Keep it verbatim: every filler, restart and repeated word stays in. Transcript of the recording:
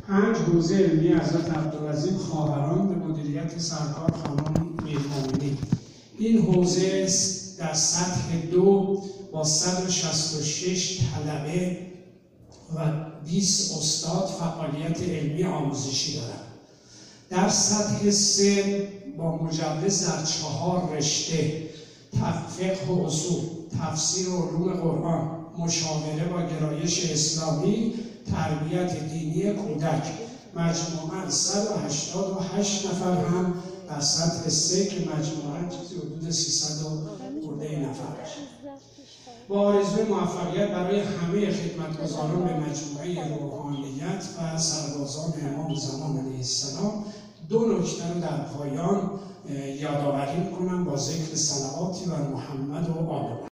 پنج حوزه علمی حضرت عبدالعظیم خواهران به مدیریت سرکار خانم میرمومنی. این حوزه در سطح دو با صد و شصت و شش طلبه و بیست استاد فعالیت علمی آموزشی دارد. در سطح سه با مجوز در چهار رشته فقه و اصول، تفسیر و علوم قرآن، مشاوره با گرایش اسلامی، تربیت دینی کودک، مجموعاً صد و هشتاد و هشت نفر هم در سطح سه که مجموعاً چیزی حدود سیصد و خورده نفر باشه. با آرزوی موفقیت برای همه خدمتگزاران به مجموعه روحانیت و سربازان امام زمان علیه السلام دو نکته رو در پایان یادآوری می‌کنم با ذکر صلواتی بر محمد و آل